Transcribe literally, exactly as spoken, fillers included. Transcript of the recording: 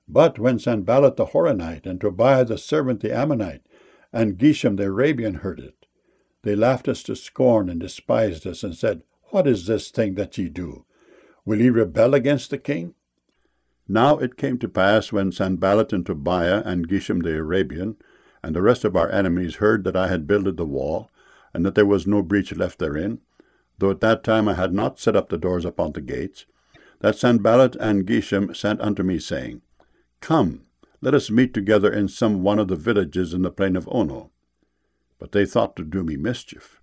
But when Sanballat the Horonite, and Tobiah the servant the Ammonite, and Geshem the Arabian heard it, they laughed us to scorn and despised us, and said, What is this thing that ye do? Will ye rebel against the king? Now it came to pass, when Sanballat and Tobiah and Geshem the Arabian, and the rest of our enemies heard that I had builded the wall, and that there was no breach left therein, though at that time I had not set up the doors upon the gates, that Sanballat and Geshem sent unto me, saying, Come, let us meet together in some one of the villages in the plain of Ono. But they thought to do me mischief.